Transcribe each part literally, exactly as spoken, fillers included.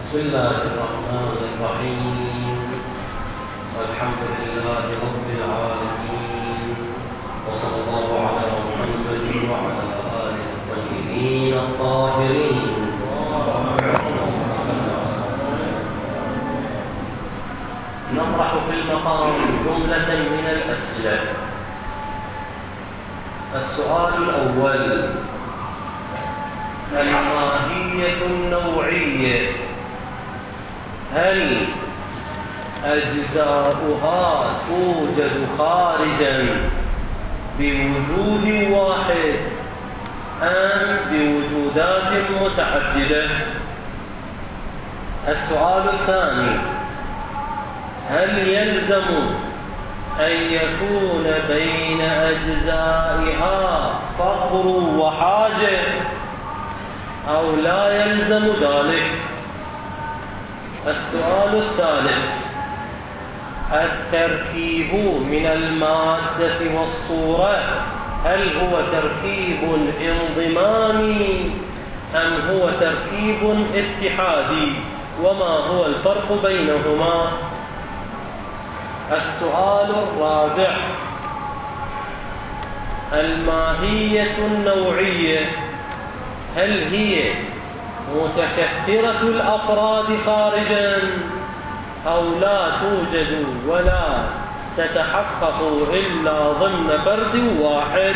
بسم الله الرحمن الرحيم. الحمد لله رب العالمين، وصلى الله على محمد وعلى آله الطيبين الطاهرين. نطرح في المقام جملة من الأسئلة. السؤال الأول: الماهية النوعية هل أجزاؤها توجد خارجا بوجود واحد أم بوجودات متعددة؟ السؤال الثاني: هل يلزم أن يكون بين أجزائها فقر وحاجة أو لا يلزم ذلك؟ السؤال الثالث: التركيب من المادة والصورة هل هو تركيب انضمامي أم هو تركيب اتحادي؟ وما هو الفرق بينهما؟ السؤال الرابع: الماهية النوعية هل هي متكثرة الأفراد خارجا أو لا توجد ولا تتحقق إلا ضمن فرد واحد؟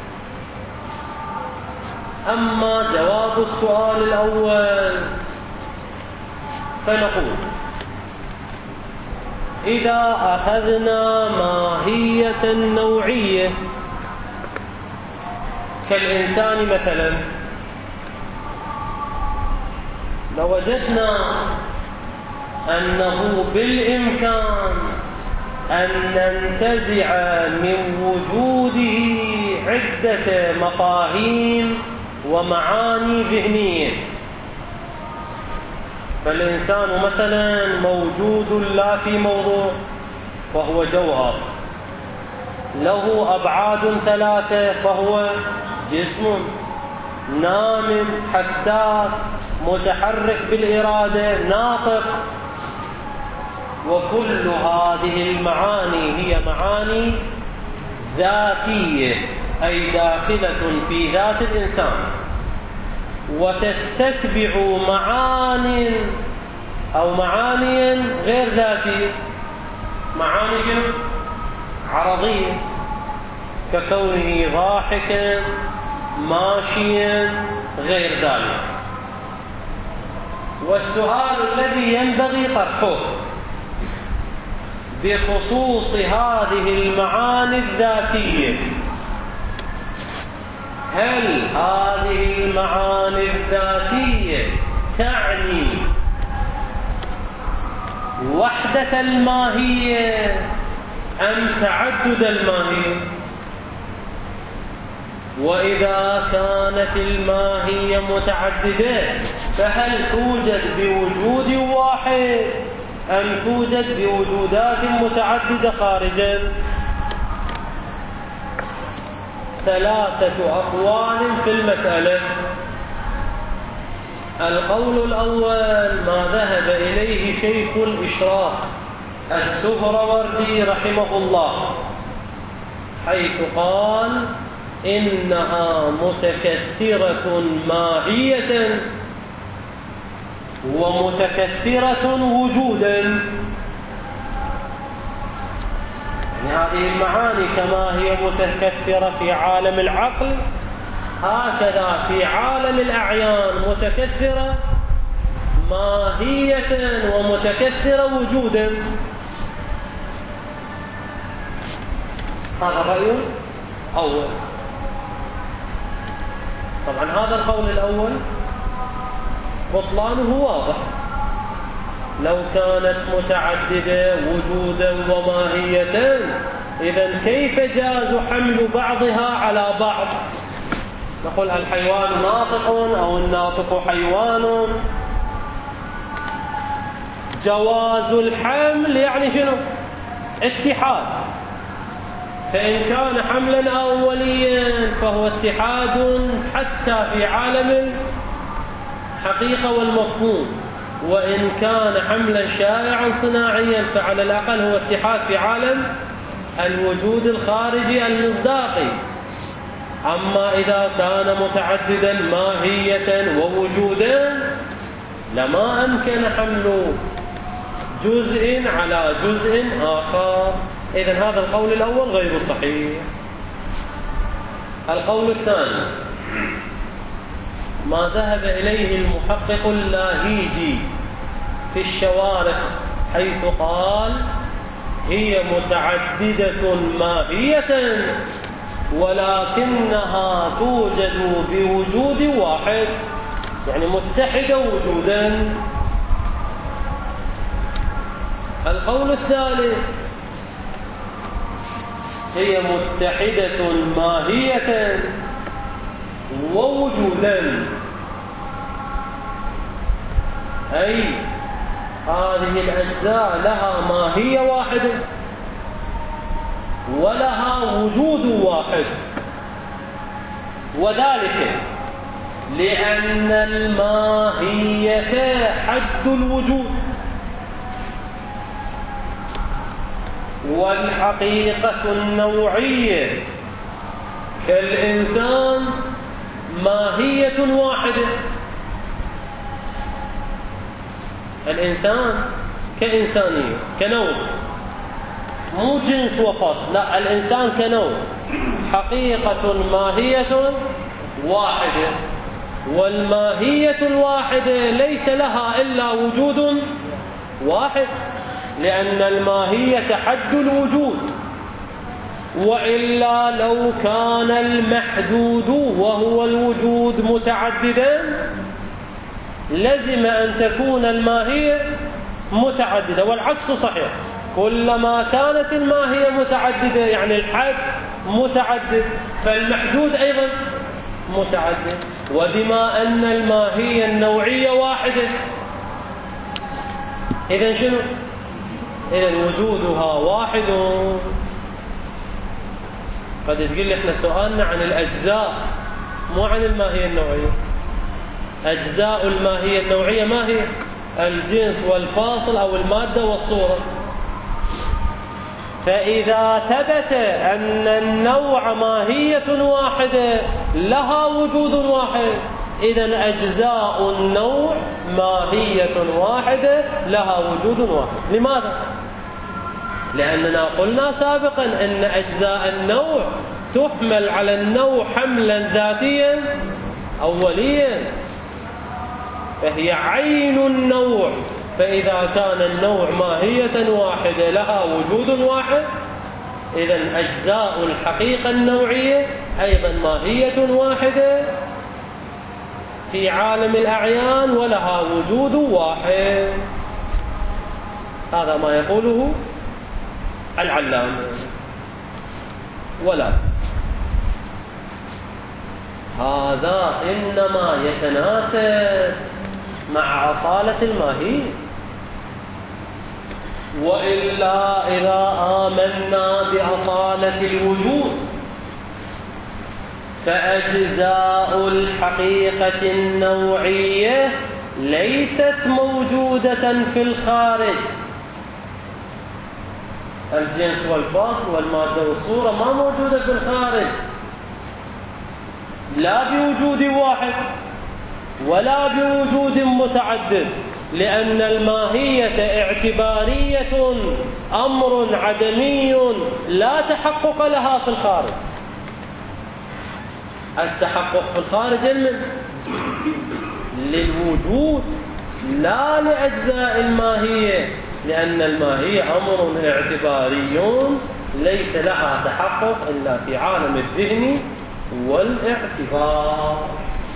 أما جواب السؤال الأول فنقول: إذا أخذنا ماهية نوعية كالإنسان مثلا، لوجدنا أنه بالإمكان أن ننتزع من وجوده عدة مفاهيم ومعاني ذهنية. فالإنسان مثلا موجود لا في موضوع فهو جوهر، له أبعاد ثلاثة فهو جسم، نام حساس متحرك بالإرادة ناطق. وكل هذه المعاني هي معاني ذاتية، أي داخلة في ذات الإنسان، وتستتبع معاني أو معاني غير ذاتية، معاني عرضية ككونه ضاحكا ماشيا غير ذلك. والسؤال الذي ينبغي طرحه بخصوص هذه المعاني الذاتية: هل هذه المعاني الذاتية تعني وحدة الماهية أم تعدد الماهية؟ وإذا كانت الماهية متعددة فهل توجد بوجود واحد أم توجد بوجودات متعددة خارجا؟ ثلاثة أقوال في المسألة. القول الأول ما ذهب إليه شيخ الإشراق السهروردي رحمه الله، حيث قال إنها متكثرة ماهية ومتكثرة وجودا. يعني هذه المعاني كما هي متكثرة في عالم العقل، هكذا في عالم الأعيان متكثرة ماهية ومتكثرة وجودا. هذا رأي أول. طبعا هذا القول الأول بطلانه واضح، لو كانت متعددة وجودا وماهية إذن كيف جاز حمل بعضها على بعض؟ نقول الحيوان ناطق أو الناطق حيوان. جواز الحمل يعني شنو؟ اتحاد. فإن كان حملا أوليا فهو اتحاد حتى في عالم الحقيقة والمفهوم، وإن كان حملا شائعا صناعيا فعلى الأقل هو اتحاد في عالم الوجود الخارجي المصداقي. أما إذا كان متعددا ماهية ووجودا لما أمكن حمل جزء على جزء آخر. إذن هذا القول الأول غير صحيح. القول الثاني ما ذهب إليه المحقق اللاهيجي في الشوارق، حيث قال هي متعددة ماهية ولكنها توجد بوجود واحد، يعني متحدة وجودا. القول الثالث هي متحدة ماهية ووجودا، أي هذه الأجزاء لها ماهية واحدة ولها وجود واحد، وذلك لأن الماهية حد الوجود، والحقيقة النوعية كالإنسان ماهية واحدة. الإنسان كإنسانية كنوع، مو جنس وفصل، لا، الإنسان كنوع حقيقة ماهية واحدة، والماهية الواحدة ليس لها إلا وجود واحد، لأن الماهية حد الوجود. وإلا لو كان المحدود وهو الوجود متعددا لزم أن تكون الماهية متعددة، والعكس صحيح. كلما كانت الماهية متعددة يعني الحد متعدد، فالمحدود أيضا متعدد. وبما أن الماهية النوعية واحدة، إذن شنو؟ إذن وجودها واحد. قد تقول لي احنا سؤالنا عن الأجزاء مو عن الماهية النوعية. أجزاء الماهية النوعية ما هي؟ الجنس والفاصل أو المادة والصورة. فإذا ثبت أن النوع ماهية واحدة لها وجود واحد، إذن أجزاء النوع ماهية واحدة لها وجود واحد. لماذا؟ لأننا قلنا سابقا أن أجزاء النوع تحمل على النوع حملا ذاتيا أوليا، فهي عين النوع. فإذا كان النوع ماهية واحدة لها وجود واحد، إذن أجزاء الحقيقة النوعية أيضا ماهية واحدة في عالم الأعيان ولها وجود واحد. هذا ما يقوله العلامة. ولا هذا إنما يتناسب مع أصالة الماهية، وإلا إذا آمنا بأصالة الوجود فأجزاء الحقيقة النوعية ليست موجودة في الخارج. الجنس والفاصل والمادة والصورة ما موجودة في الخارج، لا بوجود واحد ولا بوجود متعدد، لأن الماهية اعتبارية، أمر عدمي لا تحقق لها في الخارج. التحقق في الخارج للوجود لا لأجزاء الماهية، لأن الماهية أمر اعتباري ليس لها تحقق إلا في عالم الذهن والاعتبار.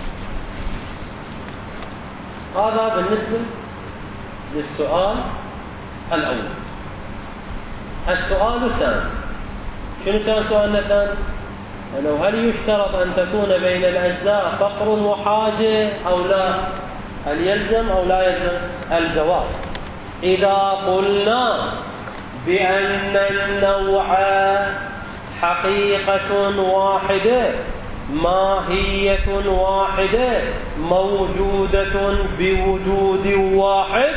هذا بالنسبة للسؤال الأول. السؤال الثاني، شنو كان سؤالنا الثاني؟ أنه هل يشترط أن تكون بين الأجزاء فقر وحاجة أو لا؟ هل يلزم أو لا يلزم؟ الجواب: إذا قلنا بأن النوع حقيقة واحدة ماهية واحدة موجودة بوجود واحد،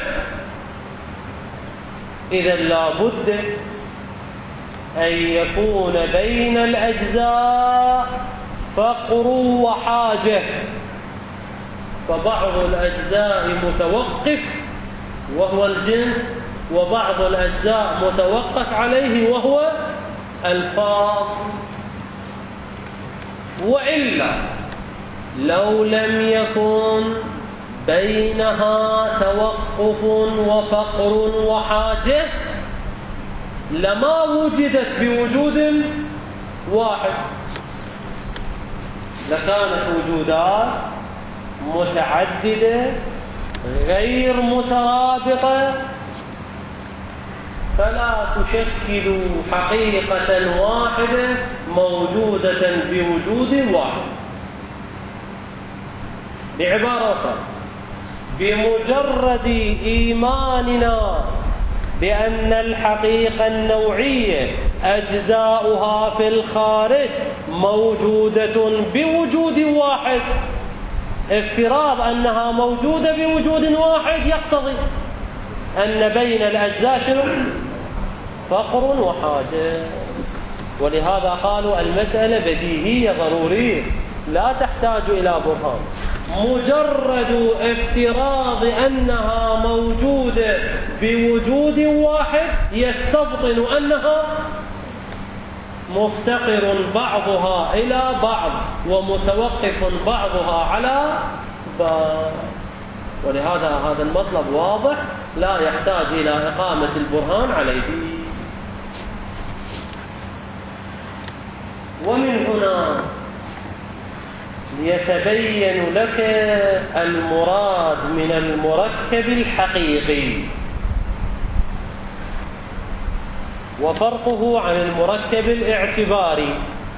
إذا لا بد أن يكون بين الأجزاء فقر وحاجة، فبعض الأجزاء متوقف وهو الجنس، وبعض الأجزاء متوقف عليه وهو الفاصل. وإلا لو لم يكن بينها توقف وفقر وحاجة لما وجدت بوجود واحد، لكانت وجودات متعددة غير مترابطة، فلا تشكل حقيقة واحدة موجودة بوجود واحد. بعبارة أخرى، بمجرد إيماننا بأن الحقيقة النوعية أجزاؤها في الخارج موجودة بوجود واحد، افتراض أنها موجودة بوجود واحد يقتضي أن بين الأجزاء شنو؟ فقر وحاجة. ولهذا قالوا المسألة بديهية ضرورية لا تحتاج إلى برهان، مجرد افتراض أنها موجودة بوجود واحد يستبطن أنها مفتقر بعضها إلى بعض ومتوقف بعضها على بعض. ولهذا هذا المطلب واضح لا يحتاج إلى إقامة البرهان عليه. ومن هنا يتبين لك المراد من المركب الحقيقي وفرقه عن المركب الاعتباري.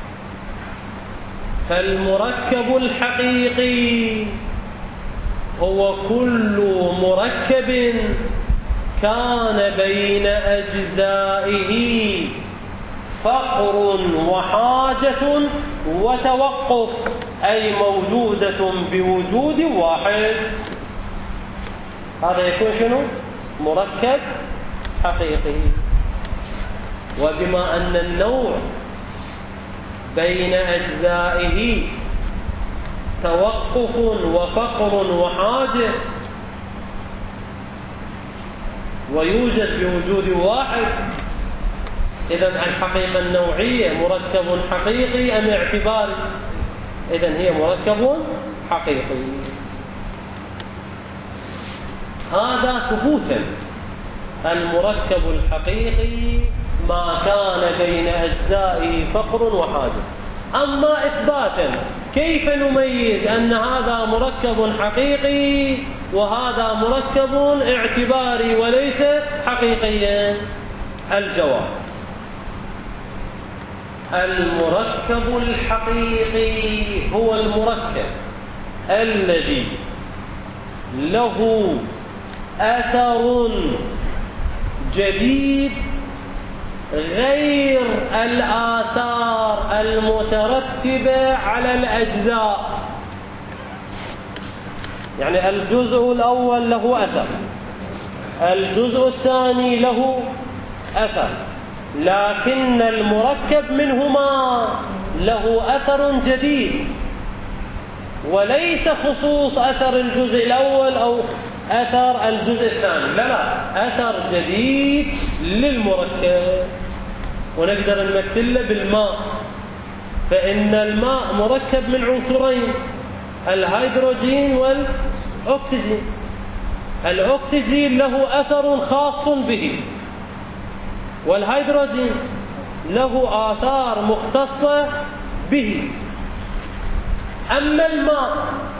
فالمركب الحقيقي هو كل مركب كان بين أجزائه فقر وحاجة وتوقف، أي موجودة بوجود واحد. هذا يكون شنو؟ مركب حقيقي. وبما أن النوع بين أجزائه توقف وفقر وحاجة ويوجد بوجود واحد، إذن الحقيقة النوعية مركب حقيقي أم اعتباري؟ إذن هي مركب حقيقي. هذا ثبوتا. المركب الحقيقي ما كان بين أجزائه فقر وحاجة. أما إثباتا كيف نميز أن هذا مركب حقيقي وهذا مركب اعتباري وليس حقيقيا؟ الجواب: المركب الحقيقي هو المركب الذي له أثر جديد غير الآثار المترتبة على الأجزاء. يعني الجزء الأول له أثر، الجزء الثاني له أثر، لكن المركب منهما له أثر جديد، وليس خصوص أثر الجزء الأول أو أثر الجزء الثاني، لا لا، أثر جديد للمركب. ونقدر نمثله بالماء، فإن الماء مركب من عنصرين، الهيدروجين والأكسجين. الأكسجين له أثر خاص به، والهيدروجين له آثار مختصة به. أما الماء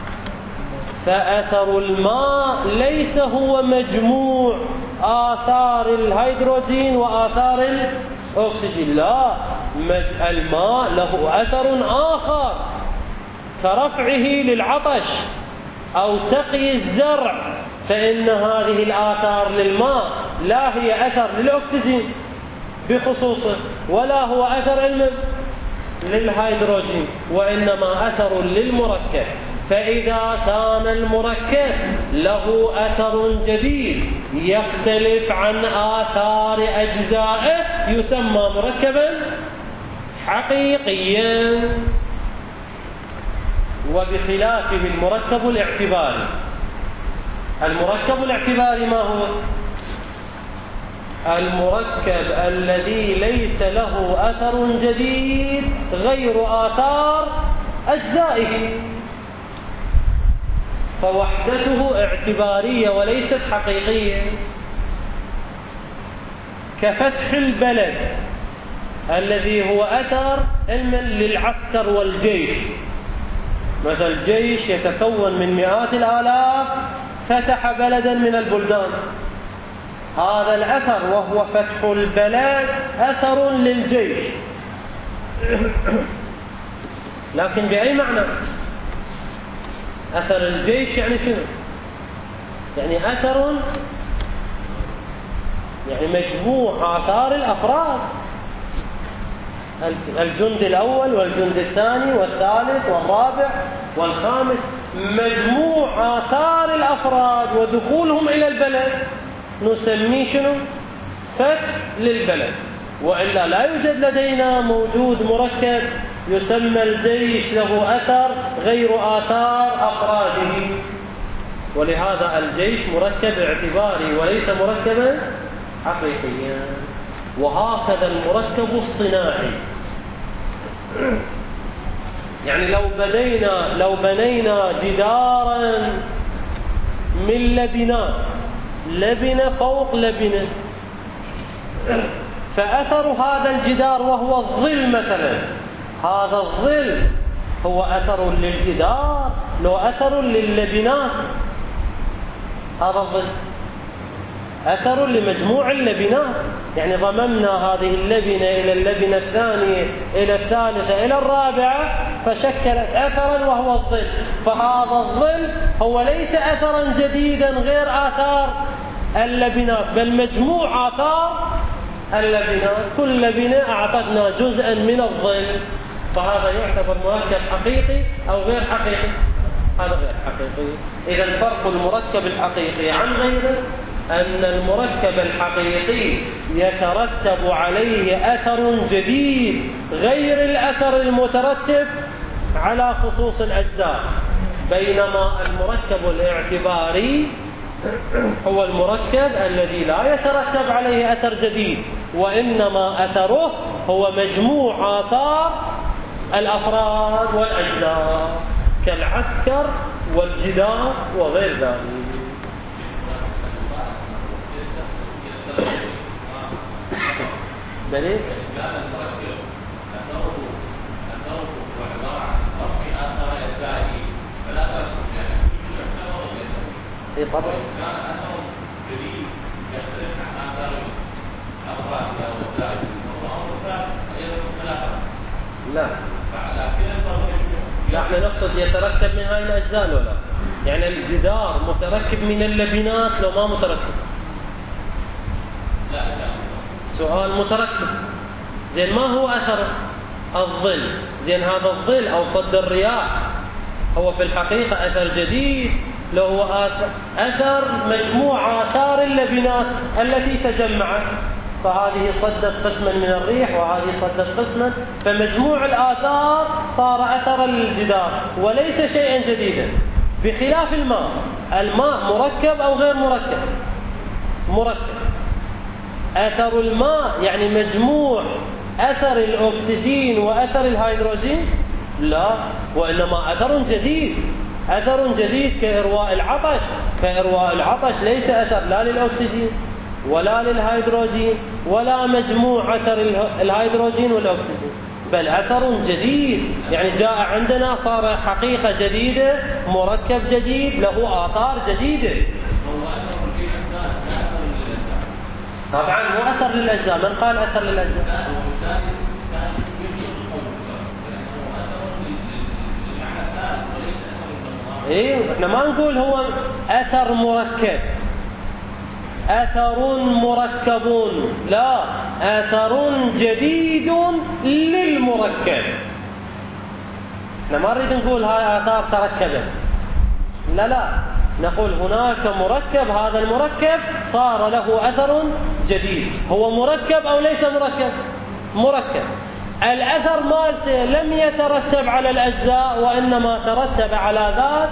فأثر الماء ليس هو مجموع آثار الهيدروجين وآثار الأكسجين، لا، الماء له أثر آخر كرفعه للعطش أو سقي الزرع، فإن هذه الآثار للماء لا هي أثر للأكسجين بخصوصه، ولا هو أثر علم للهيدروجين، وإنما أثر للمركب. فإذا كان المركب له أثر جديد يختلف عن آثار أجزائه يسمى مركبا حقيقيا. وبخلافه المركب الاعتباري. المركب الاعتباري ما هو؟ المركب الذي ليس له أثر جديد غير آثار أجزائه، فوحدته اعتبارية وليست حقيقية. كفتح البلد الذي هو أثر علما للعسكر والجيش. مثل الجيش يتكون من مئات الآلاف، فتح بلدا من البلدان، هذا الأثر وهو فتح البلد أثر للجيش. لكن بأي معنى؟ أثر الجيش يعني شنو؟ يعني أثر يعني مجموع آثار الأفراد، الجند الأول والجند الثاني والثالث والرابع والخامس، مجموع آثار الأفراد ودخولهم إلى البلد نسميه شنو؟ فتح للبلد. وإلا لا يوجد لدينا موجود مركب يسمى الجيش له أثر غير آثار أفراده. ولهذا الجيش مركب اعتباري وليس مركبا حقيقيا. وهكذا المركب الصناعي. يعني لو بنينا لو بنينا جدارا من لبنات، لبنة فوق لبنة، فأثر هذا الجدار وهو الظل مثلا، هذا الظل هو أثر للجدار لو أثر لللبنات. هذا الظل أثر لمجموع اللبنات، يعني ضممنا هذه اللبنة إلى اللبنة الثانية إلى الثالثة إلى الرابعة فشكلت أثرا وهو الظل. فهذا الظل هو ليس أثرا جديدا غير آثار اللبنات، بل مجموع آثار اللبنات، كل لبنة أعطتنا جزءا من الظل. فهذا يعتبر مركب حقيقي أو غير حقيقي؟ هذا غير حقيقي. إذا فرق المركب الحقيقي عن غيره أن المركب الحقيقي يترتب عليه أثر جديد غير الأثر المترتب على خصوص الأجزاء، بينما المركب الاعتباري هو المركب الذي لا يترتب عليه أثر جديد، وإنما أثره هو مجموع آثار الأفراد والأجزاء كالعسكر والجدار وغير ذلك. دليل؟ اي طبعا. لا لا احنا نقصد يتركب من هاي الأجزاء ولا لا؟ يعني الجدار متركب من اللبنات لو ما متركب؟ لا سؤال متركب. زين ما هو أثر الظل؟ زين هذا الظل أو صد الرياح هو في الحقيقة أثر جديد لو هو أثر مجموع آثار اللبنات التي تجمعت، فهذه صدت قسما من الريح وهذه صدت قسما، فمجموع الآثار صار أثرا للجدار وليس شيئا جديدا. بخلاف الماء، الماء مركب أو غير مركب؟ مركب. أثر الماء يعني مجموع أثر الأكسجين وأثر الهيدروجين؟ لا، وإنما أثر جديد، أثر جديد كإرواء العطش. فإرواء العطش ليس أثر لا للأكسجين ولا للهيدروجين ولا مجموع أثر الهيدروجين والأكسجين، بل أثر جديد، يعني جاء عندنا صار حقيقة جديدة، مركب جديد له آثار جديدة. طبعا مو أثر للأجزاء، من قال أثر للأجزاء؟ إيه احنا ما نقول هو أثر مركب، أثر مركب، لا، أثر جديد للمركب. احنا ما نريد نقول هاي آثار تركبت، لا لا، نقول هناك مركب، هذا المركب صار له أثر جديد. هو مركب أو ليس مركب؟ مركب. الأثر مالته لم يترتب على الأجزاء وإنما ترتب على ذات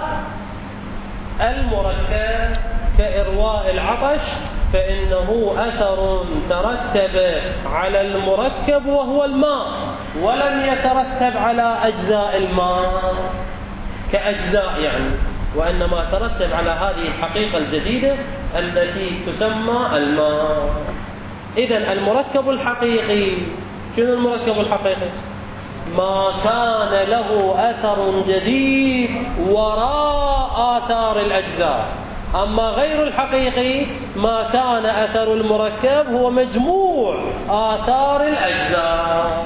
المركب، كإرواء العطش فإنه أثر ترتب على المركب وهو الماء، ولم يترتب على أجزاء الماء كأجزاء يعني، وإنما ترتب على هذه الحقيقة الجديدة التي تسمى الماء. إذن المركب الحقيقي، شنو المركب الحقيقي؟ ما كان له أثر جديد وراء آثار الأجزاء. أما غير الحقيقي ما كان أثر المركب هو مجموع آثار الأجزاء.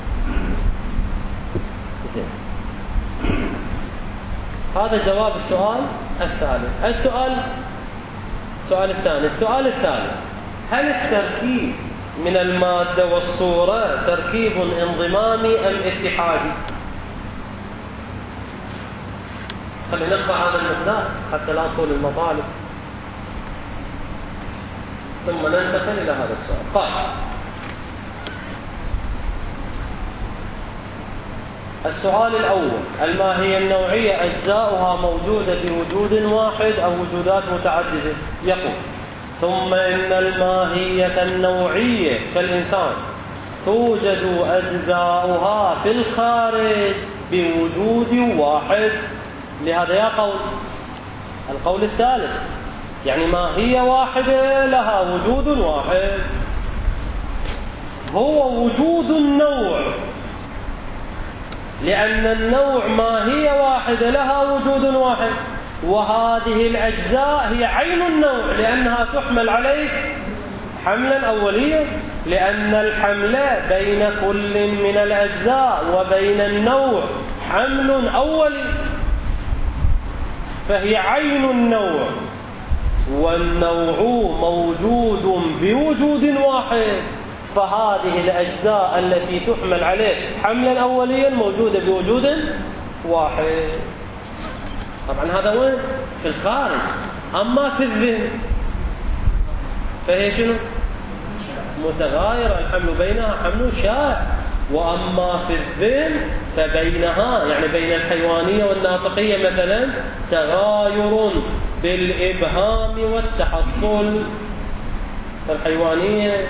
هذا جواب السؤال الثالث. السؤال السؤال الثاني السؤال الثالث هل التركيب من المادة والصورة تركيب انضمامي أم اتحادي؟ خلينا نقرأ هذا المقدار حتى لا نطول المطالب ثم ننتقل إلى هذا السؤال. قال: السؤال الأول: الماهية النوعية أجزاؤها موجودة بوجود واحد أو وجودات متعددة؟ يقول: ثم إن الماهية النوعية كالإنسان توجد أجزاؤها في الخارج بوجود واحد. لهذا يا قول القول الثالث، يعني ماهية واحدة لها وجود واحد، هو وجود النوع، لأن النوع ماهية واحدة لها وجود واحد، وهذه الأجزاء هي عين النوع لأنها تحمل عليه حملا أوليا، لأن الحمل بين كل من الأجزاء وبين النوع حمل أولي، فهي عين النوع، والنوع موجود بوجود واحد، فهذه الأجزاء التي تحمل عليه حملا أوليا موجودة بوجود واحد. طبعا هذا وين؟ في الخارج. أما في الذهن فهي شنو؟ متغايرة، الحمل بينها حمل شائع. وأما في الذهن فبينها، يعني بين الحيوانية والناطقية مثلا، تغاير بالإبهام والتحصل. فالحيوانية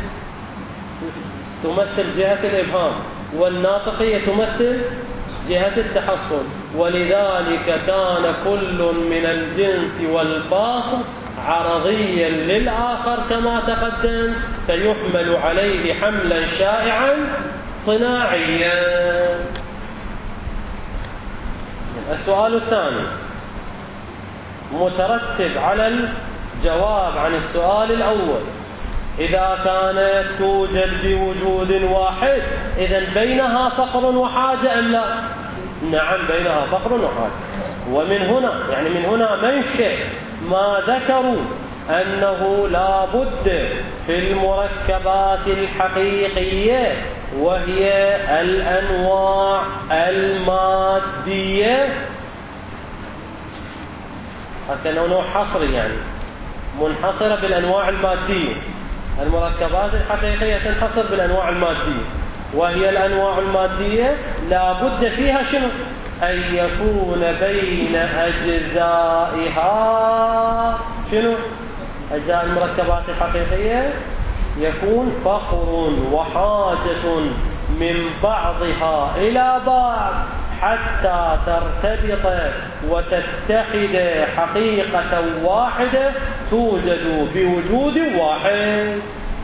تمثل جهة الإبهام والناطقية تمثل جهة التحصل، ولذلك كان كل من الجنس والفاصل عرضيا للآخر كما تقدم، فيحمل عليه حملا شائعا صناعيا. السؤال الثاني مترتب على الجواب عن السؤال الأول: إذا كانت توجد بوجود واحد إذن بينها فقر وحاجة أم لا؟ نعم، بينها فقر وحاجة. ومن هنا، يعني من هنا منشأ ما ذكروا أنه لا بد في المركبات الحقيقية وهي الأنواع المادية، حتى نوع حصري يعني منحصرة بالأنواع المادية. المركبات الحقيقية تنحصر بالأنواع المادية، وهي الأنواع المادية لا بد فيها شنو؟ أن يكون بين أجزائها شنو؟ أجزاء المركبات الحقيقية يكون فقر وحاجة من بعضها إلى بعض حتى ترتبط وتتحد حقيقة واحدة توجد بوجود واحد.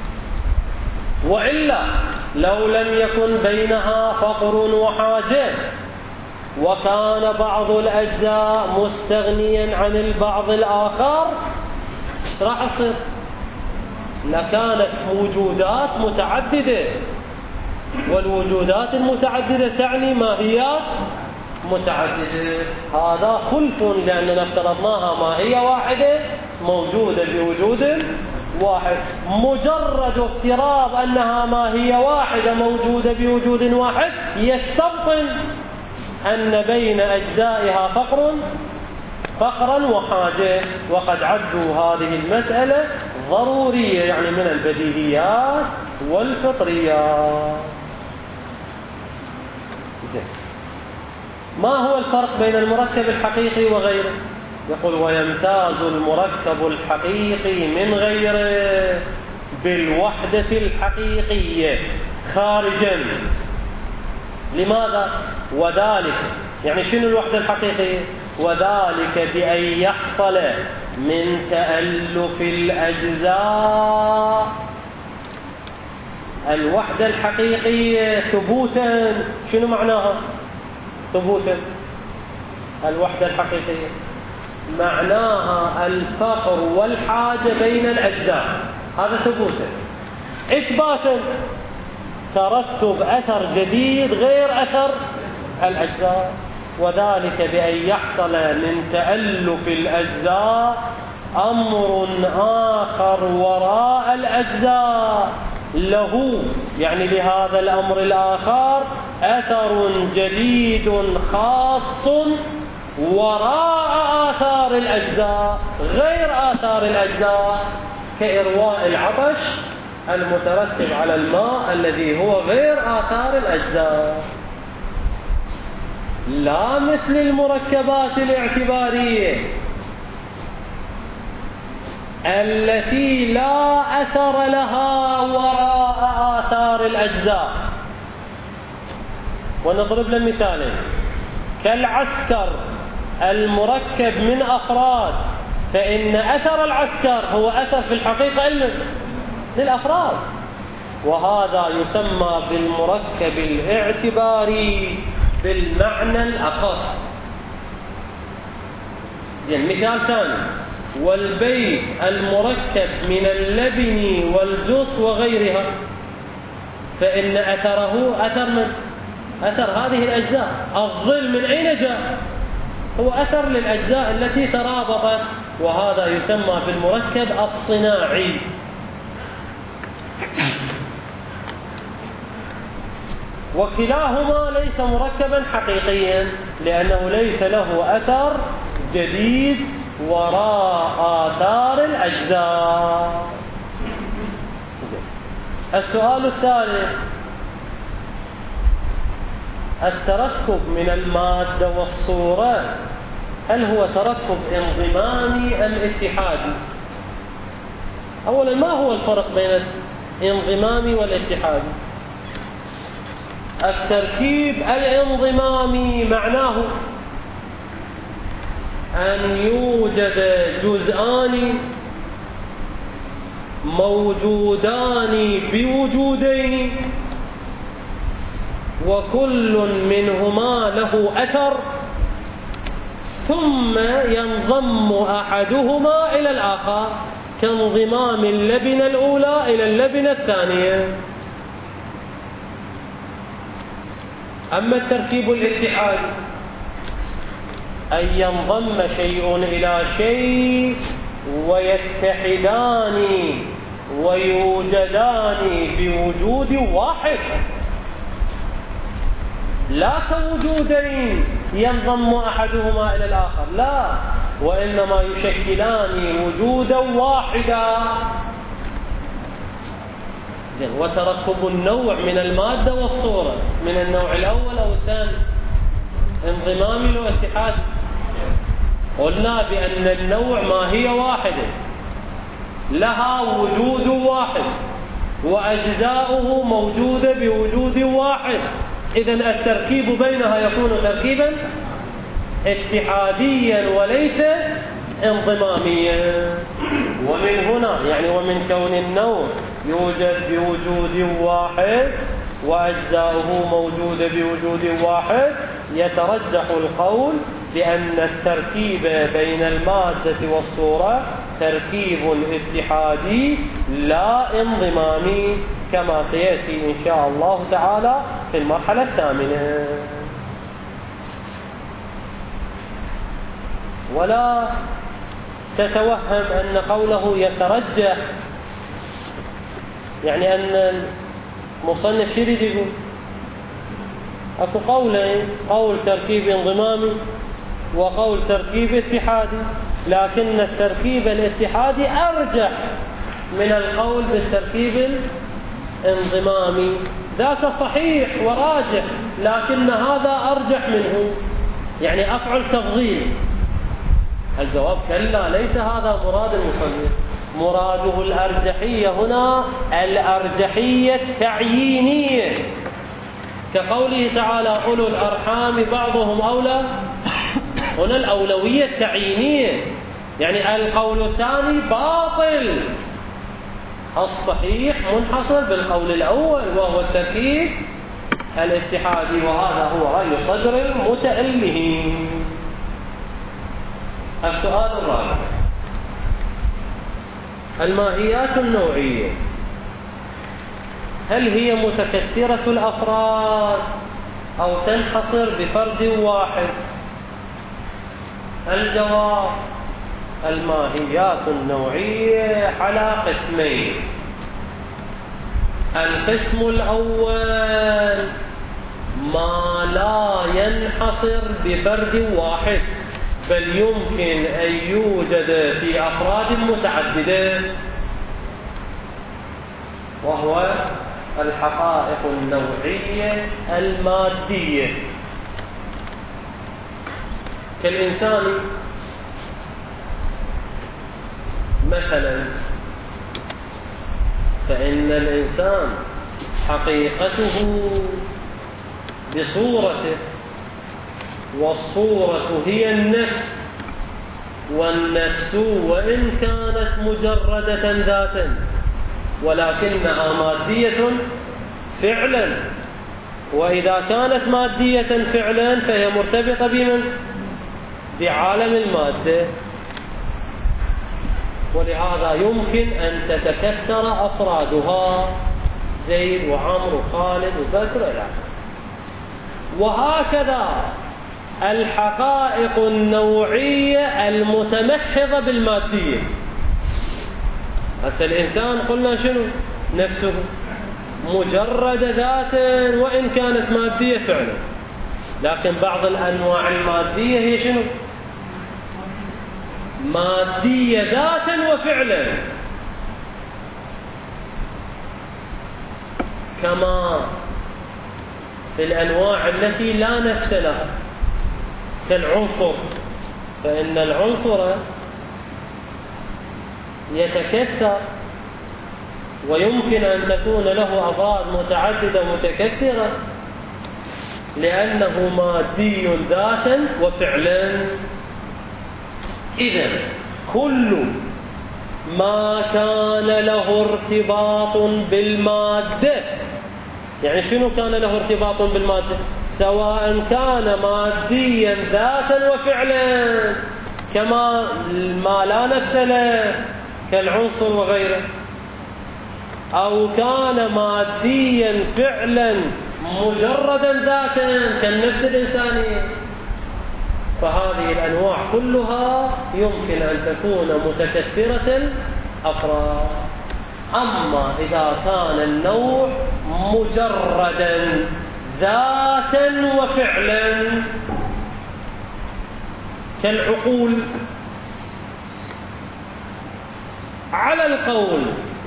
وإلا لو لم يكن بينها فقر وحاجة وكان بعض الأجزاء مستغنيا عن البعض الآخر، راح يصير لكانت موجودات متعددة، والوجودات المتعددة تعني ماهيات متعددة. هذا خلف، لأننا افترضناها ماهية واحدة موجودة بوجود واحد. مجرد افتراض أنها ماهية واحدة موجودة بوجود واحد يستبطن أن بين أجزائها فقر فقرا وحاجة، وقد عدوا هذه المسألة ضرورية، يعني من البديهيات والفطريات. ما هو الفرق بين المركب الحقيقي وغيره؟ يقول: ويمتاز المركب الحقيقي من غيره بالوحدة الحقيقية خارجا. لماذا؟ وذلك يعني شنو الوحدة الحقيقية؟ وذلك بأن يحصل من تألف الأجزاء. الوحدة الحقيقية ثبوتا، شنو معناها ثبوتا؟ الوحدة الحقيقية معناها الفقر والحاجة بين الأجزاء، هذا ثبوتا. إثباتا ترتب أثر جديد غير أثر الأجزاء، وذلك بأن يحصل من تألف الأجزاء أمر آخر وراء الأجزاء له، يعني لهذا الأمر الآخر أثر جديد خاص وراء آثار الأجزاء غير آثار الأجزاء، كإرواء العطش المترتب على الماء الذي هو غير آثار الأجزاء. لا مثل المركبات الاعتبارية التي لا أثر لها وراء آثار الأجزاء. ونضرب لنا مثالين: كالعسكر المركب من أفراد، فإن أثر العسكر هو أثر في الحقيقة للأفراد، وهذا يسمى بالمركب الاعتباري بالمعنى الأخص. زين، مثال ثاني: والبيت المركب من اللبن والجص وغيرها، فإن أثره أثر من أثر هذه الأجزاء. الظل من أين جاء؟ هو أثر للأجزاء التي ترابطت، وهذا يسمى بالمركب الصناعي. وكلاهما ليس مركبا حقيقيا، لأنه ليس له أثر جديد وراء آثار الأجزاء. السؤال الثالث: التركب من المادة والصورة هل هو تركب انضمامي أم اتحادي؟ أولا، ما هو الفرق بين الانضمامي والاتحادي؟ التركيب الانضمامي معناه أن يوجد جزءان موجودان بوجودين، وكل منهما له أثر، ثم ينضم أحدهما إلى الآخر، كانضمام اللبنة الأولى إلى اللبنة الثانية. أما التركيب الاتحادي أن ينضم شيء إلى شيء ويتحدان ويوجدان بوجود واحد، لا كوجودين ينضم أحدهما إلى الآخر، لا، وإنما يشكلان وجودا واحدا. زين، وتركب النوع من المادة والصورة من النوع الأول أو الثاني، انضمامي أو اتحادي؟ قلنا بأن النوع ما هي واحدة، لها وجود واحد، وأجزاؤه موجودة بوجود واحد، إذن التركيب بينها يكون تركيبا اتحاديا وليس انضماميا. ومن هنا يعني ومن كون النوع يوجد بوجود واحد وأجزاؤه موجودة بوجود واحد، يترجح القول بأن التركيب بين المادة والصورة تركيب اتحادي لا انضمامي، كما سيأتي إن شاء الله تعالى في المرحلة الثامنة. ولا تتوهم أن قوله يترجح يعني أن المصنف شريد يقول أكو قولين، قول تركيب انضمامي وقول تركيب اتحادي، لكن التركيب الاتحادي أرجح من القول بالتركيب الانضمامي. ذاك صحيح وراجح، لكن هذا أرجح منه، يعني أفعل تفضيل. الجواب كلا، ليس هذا مراد المصنف، مراده الأرجحية هنا الأرجحية التعيينية، كقوله تعالى أولو الأرحام بعضهم أولى، هنا الأولوية التعيينية، يعني القول الثاني باطل، الصحيح منحصر بالقول الأول وهو التركيب الاتحادي، وهذا هو رأي صدر المتألهين. السؤال الرابع: الماهيات النوعية هل هي متكثرة الأفراد أو تنحصر بفرد واحد؟ الجواب: الماهيات النوعية على قسمين. القسم الأول ما لا ينحصر بفرد واحد، بل يمكن أن يوجد في أفراد متعددة، وهو الحقائق النوعية المادية، كالإنسان مثلا، فإن الإنسان حقيقته بصورته، والصورة هي النفس، والنفس وإن كانت مجردة ذاتا ولكنها مادية فعلا، وإذا كانت مادية فعلا فهي مرتبطة بمن؟ بعالم المادة، ولهذا يمكن أن تتكثر أفرادها، زيد وعمر وخالد وبكر إلى آخره. وهكذا الحقائق النوعية المتمحضة بالمادية. هسه الإنسان قلنا شنو؟ نفسه مجرد ذات وإن كانت مادية فعلا، لكن بعض الأنواع المادية هي شنو؟ مادية ذاتا وفعلا، كما في الأنواع التي لا نفس لها، كالعنصر، فإن العنصر يتكثر ويمكن أن تكون له أفراد متعددة متكثرة لأنه مادي ذاتا وفعلا. إذن كل ما كان له ارتباط بالمادة، يعني شنو كان له ارتباط بالمادة؟ سواء كان ماديا ذاتا وفعلا، كما ما لا نفس له كالعنصر وغيره، أو كان ماديا فعلا مجردا ذاتا كالنفس الإنسانية، فهذه الأنواع كلها يمكن أن تكون متكثرة الأفراد. أما إذا كان النوع مجردا ذاتا وفعلا كالعقول، على القول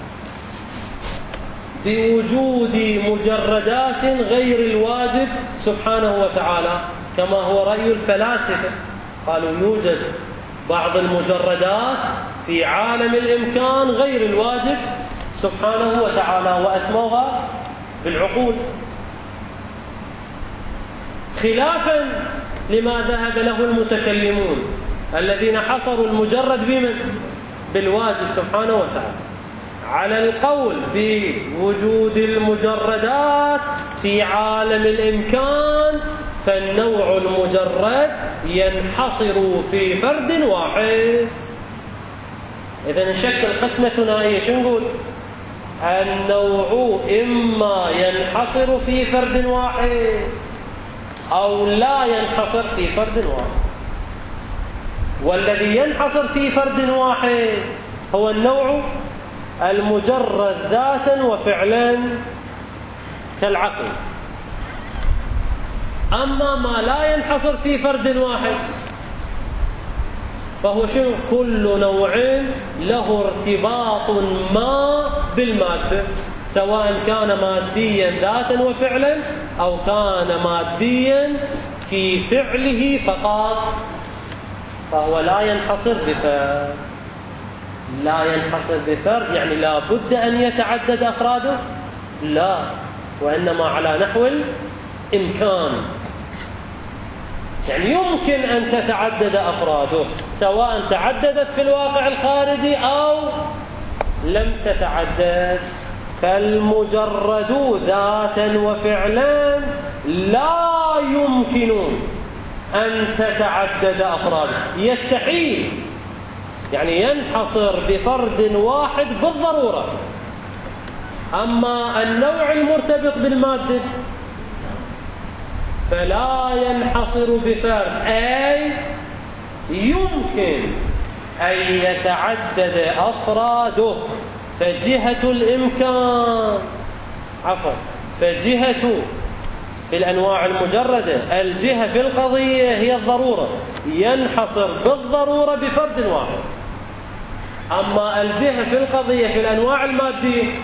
بوجود مجردات غير الواجب سبحانه وتعالى، كما هو رأي الفلاسفة، قالوا يوجد بعض المجردات في عالم الإمكان غير الواجب سبحانه وتعالى، وأسموها بالعقول، خلافا لما ذهب له المتكلمون الذين حصروا المجرد بمن؟ بالواجب سبحانه وتعالى. على القول بوجود المجردات في عالم الإمكان، فالنوع المجرد ينحصر في فرد واحد. إذا نشكل قسمة ثنائية، شو نقول؟ النوع إما ينحصر في فرد واحد أو لا ينحصر في فرد واحد، والذي ينحصر في فرد واحد هو النوع المجرد ذاتا وفعلا كالعقل. أما ما لا ينحصر في فرد واحد فهو شنو؟ كل نوع له ارتباط ما بالمادة، سواء كان ماديا ذاتا وفعلا أو كان ماديا في فعله فقط، فهو لا ينحصر بفرد. لا ينحصر بفرد يعني لا بد أن يتعدد أفراده؟ لا، وإنما على نحو الإمكان، يعني يمكن أن تتعدد أفراده سواء تعددت في الواقع الخارجي أو لم تتعدد. فالمجرد ذاتا وفعلا لا يمكن أن تتعدد أفراده، يستحيل، يعني ينحصر بفرد واحد بالضرورة. أما النوع المرتبط بالمادة فلا ينحصر بفرد، أي يمكن أن يتعدد أفراده. فجهة الإمكان عفوا فجهة في الأنواع المجردة، الجهة في القضية هي الضرورة، ينحصر بالضرورة بفرد واحد. أما الجهة في القضية في الأنواع المادية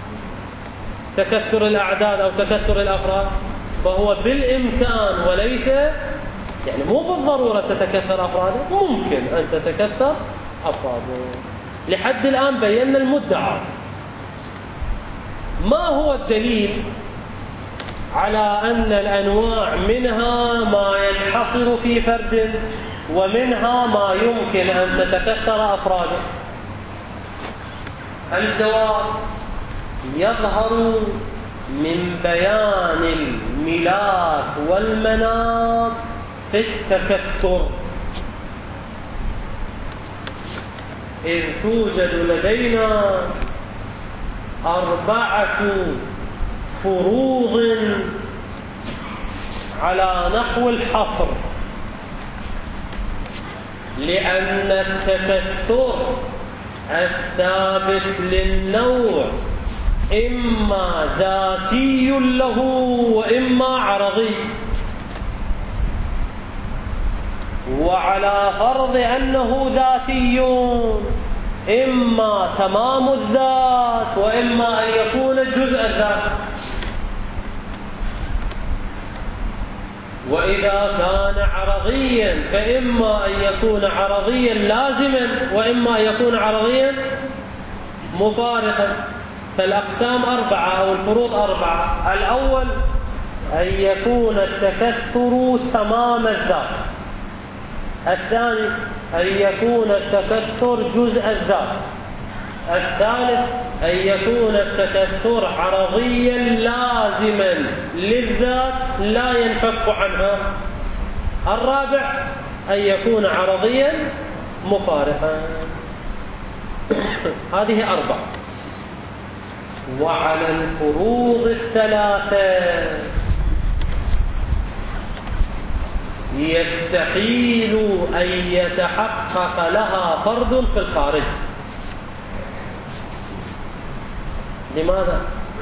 تكثر الأعداد أو تكثر الأفراد فهو بالإمكان وليس يعني مو بالضرورة تتكثر أفراده، ممكن أن تتكثر أفراده. لحد الآن بينا المدعى. ما هو الدليل على أن الأنواع منها ما ينحصر في فرد ومنها ما يمكن أن تتكثر أفراده؟ الجواب يظهر من بيان الملاك والمناط في التكثر، إذ توجد لدينا أربعة فروض على نحو الحصر، لأن التكثر الثابت للنوع إما ذاتي له وإما عرضي، وعلى فرض أنه ذاتي إما تمام الذات وإما أن يكون جزء الذات. وإذا كان عرضيا فإما أن يكون عرضيا لازما وإما أن يكون عرضيا مفارقا. فالأقسام أربعة أو الفروض أربعة. الأول أن يكون التكثر تمام الذات. الثاني أن يكون التكثر جزء الذات. الثالث أن يكون التكثر عرضيا لازما للذات لا ينفك عنها. الرابع أن يكون عرضيا مفارقا. هذه أربعة. وعلى الفروض الثلاثة يستحيل أن يتحقق لها فرد في الخارج. لماذا؟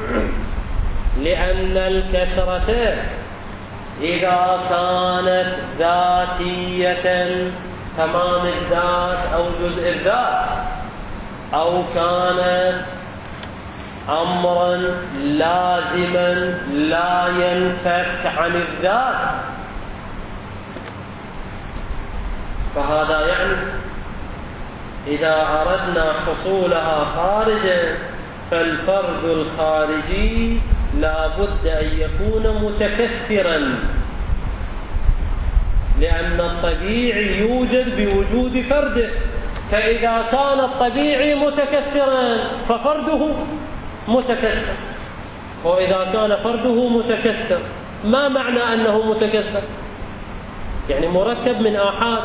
لأن الكثرة إذا كانت ذاتية تمام الذات أو جزء الذات أو كانت أمرا لازما لا ينفك عن الذات، فهذا يعني إذا أردنا حصولها خارجا فالفرد الخارجي لا بد أن يكون متكثرا، لأن الطبيعي يوجد بوجود فرده. فإذا كان الطبيعي متكثرا ففرده متكثر، وإذا كان فرده متكثر ما معنى أنه متكثر؟ يعني مركب من آحاد،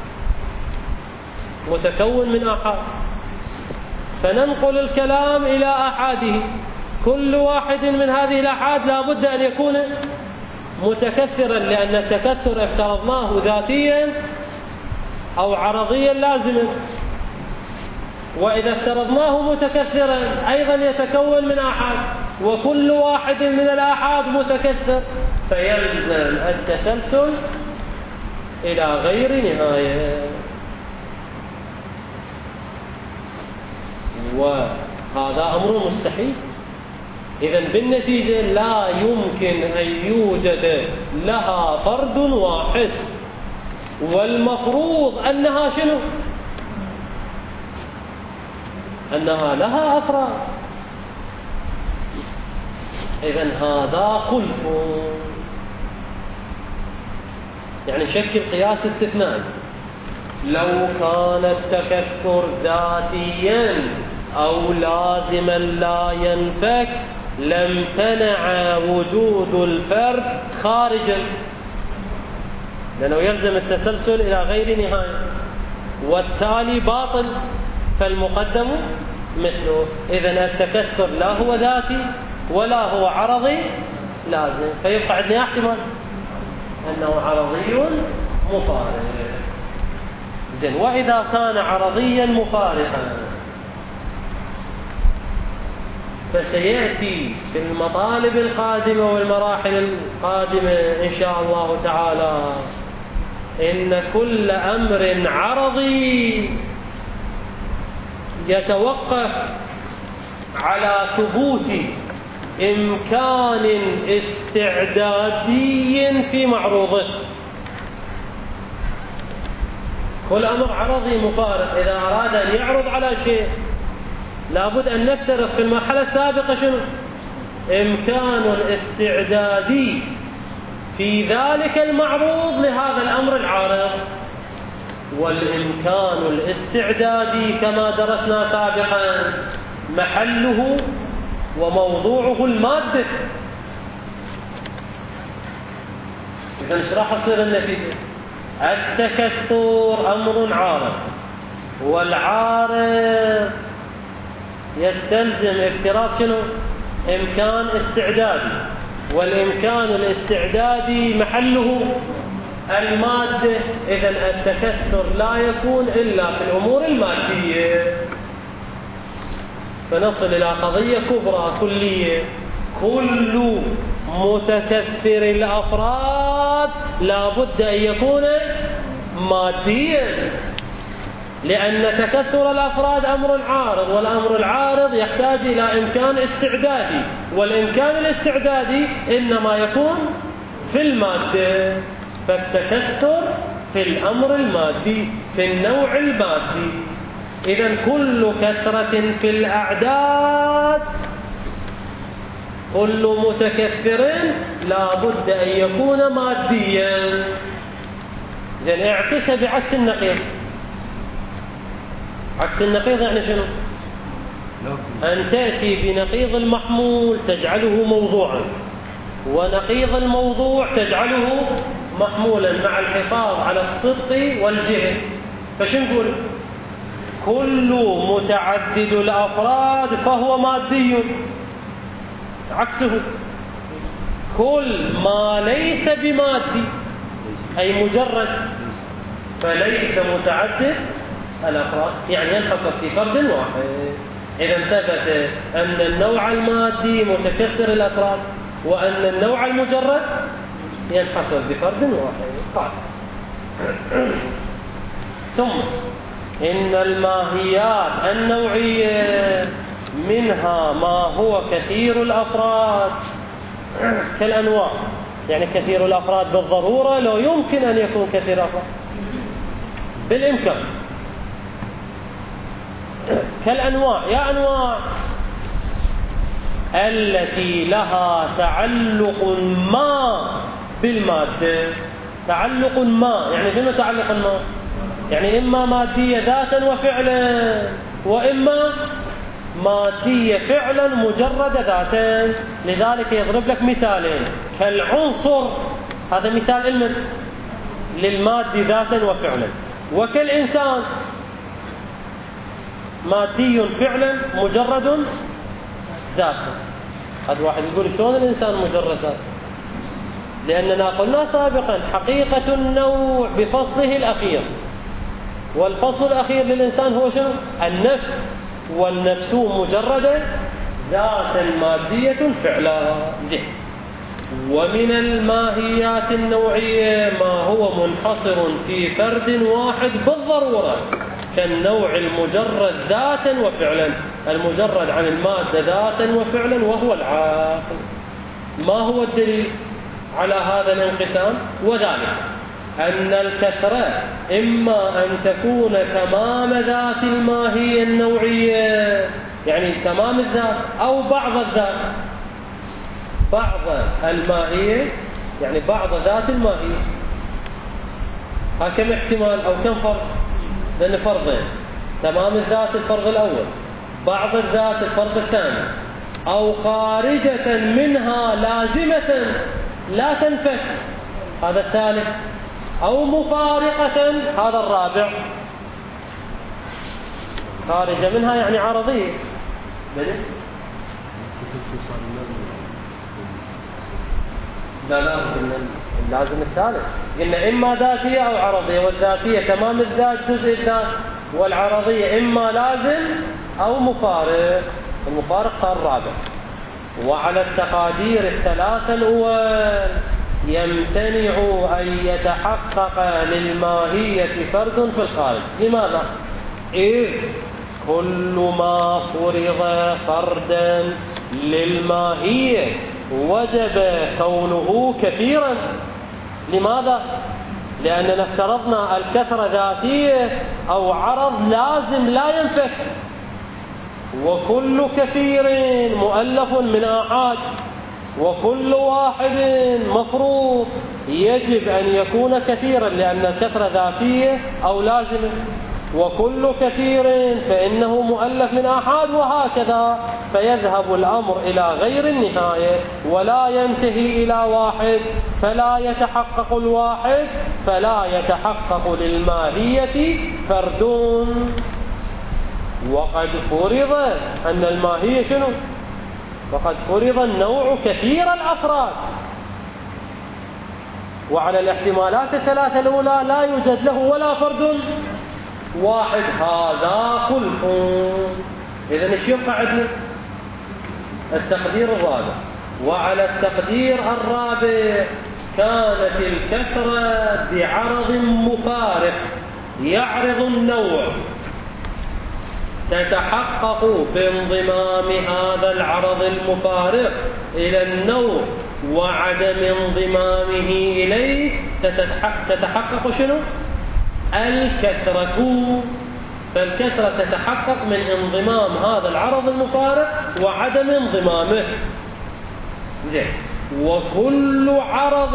متكون من آحاد، فننقل الكلام إلى آحاده. كل واحد من هذه الآحاد لا بد أن يكون متكثرا، لأن التكثر افترضناه ذاتيا أو عرضيا لازما، وإذا افترضناه متكثرا أيضا يتكون من آحاد. وكل واحد من الآحاد متكثر، فيلزم التسلسل إلى غير نهاية. وهذا أمر مستحيل. إذن بالنتيجة لا يمكن أن يوجد لها فرد واحد، والمفروض أنها شنو؟ أنها لها أفراد. إذن هذا خلف، يعني شكل قياس استثنائي. لو كان التكثر ذاتيا أو لازما لا ينفك لامتنع وجود الفرد خارجا، لأنه يلزم التسلسل إلى غير نهاية، والتالي باطل، فالمقدم مثله. إذن التكثر لا هو ذاتي ولا هو عرضي لازم، فيبقى عندنا احتمال أنه عرضي مفارق. زين، وإذا كان عرضيا مفارقا فسيأتي في المطالب القادمة والمراحل القادمة إن شاء الله تعالى إن كل أمر عرضي يتوقف على ثبوت إمكان استعدادي في معروضه. كل أمر عرضي مفارق إذا أراد أن يعرض على شيء لابد أن نفترض في المرحلة السابقة شنو؟ إمكان استعدادي في ذلك المعروض لهذا الأمر العارض. والإمكان الاستعدادي كما درسنا سابقا محله وموضوعه المادة. إذا ايش راح تصير النتيجة؟ التكثر أمر عارض، والعارض يستلزم افتراض شنو؟ إمكان استعدادي، والإمكان الاستعدادي محله المادة. إذن التكثر لا يكون إلا في الأمور المادية. فنصل إلى قضية كبرى كلية: كل متكثر الأفراد لا بد أن يكون ماديا، لأن تكثر الأفراد أمر عارض، والأمر العارض يحتاج إلى إمكان استعدادي، والإمكان الاستعدادي إنما يكون في المادة. فالتكثر في الأمر المادي، في النوع المادي. إذن كل كثرة في الأعداد، كل متكثر لا بد أن يكون ماديا. إذن اعكس بعكس النقيض. عكس النقيض يعني شنو؟ أن تأتي بنقيض المحمول تجعله موضوعا، ونقيض الموضوع تجعله محمولا مع الحفاظ على الصدق والجهل. فشو نقول؟ كل متعدد الأفراد فهو مادي، عكسه كل ما ليس بمادي أي مجرد فليس متعدد الأفراد، يعني ينحصر في فرد واحد. إذا ثبت أن النوع المادي متكثر الأفراد، وأن النوع المجرد ينحصر بفرد واحد. قال ثم إن الماهيات النوعية منها ما هو كثير الأفراد كالأنواع، يعني كثير الأفراد بالضرورة لو يمكن أن يكون كثير الأفراد بالإمكان، كالأنواع. يا أنواع التي لها تعلق ما بالمادة. تعلق ما يعني شنو تعلق ما؟ يعني إما مادية ذاتا وفعلا، وإما مادية فعلا مجرد ذاتا. لذلك يضرب لك مثالين: كالعنصر، هذا مثال علم للمادي ذاتا وفعلا، وكالإنسان مادي فعلا مجرد ذاتا. هذا واحد يقول شلون الإنسان مجرد ذات؟ لأننا قلنا سابقا حقيقة النوع بفصله الأخير، والفصل الأخير للإنسان هو شنو؟ النفس، والنفس مجرد ذات مادية فعلا. ومن الماهيات النوعية ما هو منحصر في فرد واحد بالضرورة كالنوع المجرد ذاتا وفعلا، المجرد عن المادة ذاتا وفعلا وهو العاقل. ما هو الدليل على هذا الانقسام؟ وذلك أن الكثرة إما أن تكون تمام ذات الماهية النوعية يعني تمام الذات، أو بعض الذات، بعض الماهية يعني بعض ذات الماهية. ها كم احتمال أو كم فرض؟ لأن فرضين: تمام الذات الفرض الأول، بعض الذات الفرض الثاني، أو خارجة منها لازمة لا تنفك هذا الثالث، أو مفارقة هذا الرابع. خارجة منها يعني عرضية. لا لا لازم الثالث. قلنا إما ذاتية أو عرضية، والذاتية تمام الذات جزء الذات، والعرضية إما لازم أو مفارق. المفارق صار الرابع. وعلى التقادير الثلاثة الأول يمتنع أن يتحقق للماهية فرد في الخارج. لماذا؟ إذ كل ما فرض فردا للماهية وجب كونه كثيرا. لماذا؟ لأننا افترضنا الكثرة ذاتية أو عرض لازم لا ينفك، وكل كثير مؤلف من آحاد، وكل واحد مفروض يجب أن يكون كثيرا لأن الكثرة ذاتية أو لازمة، وكل كثير فإنه مؤلف من آحاد، وهكذا. فيذهب الأمر إلى غير النهاية ولا ينتهي إلى واحد، فلا يتحقق الواحد، فلا يتحقق للماهية فرد. وقد فرض أن الماهية شنو؟ وقد فرض النوع كثير الأفراد، وعلى الاحتمالات الثلاثة الأولى لا يوجد له ولا فرد واحد. هذا خلف. إذن ايش يبقى عندنا؟ التقدير الرابع. وعلى التقدير الرابع كانت الكثرة بعرض مفارق يعرض النوع، تتحقق بانضمام هذا العرض المفارق إلى النوع وعدم انضمامه إليه تتحقق شنو؟ الكثرة. فالكثرة تتحقق من انضمام هذا العرض المفارق وعدم انضمامه. زين. وكل عرض،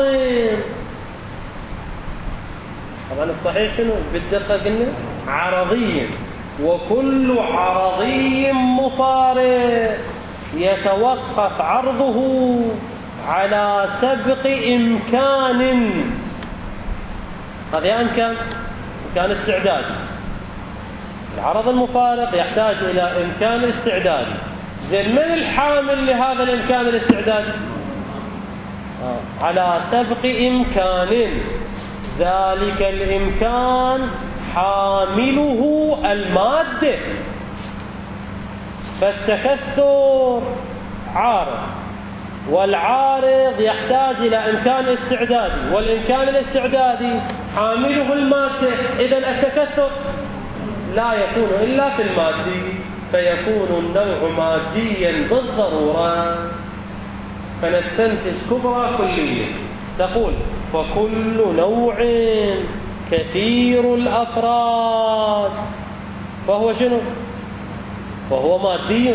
طبعا الصحيح شنو بالدقة قلنا؟ عرضي. وكل عرضي مفارق يتوقف عرضه على سبق إمكان. هذا إمكان إمكان استعدادي. العرض المفارق يحتاج إلى إمكان استعدادي. زين، من الحامل لهذا الإمكان الاستعدادي؟ آه. على سبق إمكان، ذلك الإمكان حامله المادة. فالتكثر عارض، والعارض يحتاج إلى إمكان استعدادي، والإمكان الاستعدادي حامله المادة. إذا التكثر لا يكون إلا في المادي، فيكون النوع ماديا بالضرورة. فنستنتج كبرى كلية تقول: فكل نوع كثير الأفراد فهو شنو؟ فهو مادي.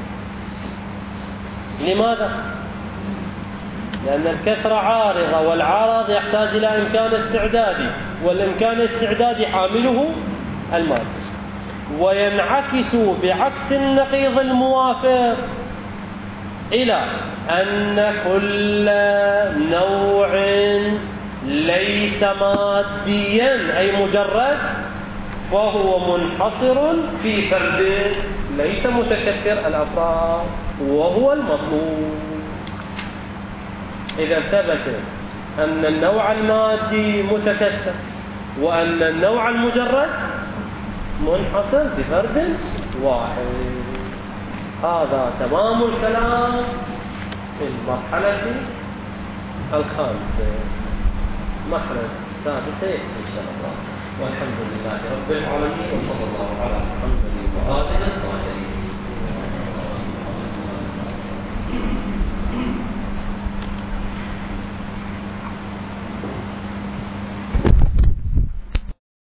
لماذا؟ لأن الكثرة عارضة، والعرض يحتاج إلى إمكان استعدادي، والإمكان الاستعدادي حامله المادة. وينعكس بعكس النقيض الموافق إلى أن كل نوع ليس ماديا أي مجرد، فهو منحصر في فرد ليس متكثر الأفراد، وهو المطلوب. إذا ثبت أن النوع المادي متكثر وأن النوع المجرد منحصر بفرد واحد. هذا تمام الكلام في المرحلة الخامسة. مرحلة ثالثة إن شاء الله. والحمد لله رب العالمين، وصلى الله على محمد وآله الطاهرين.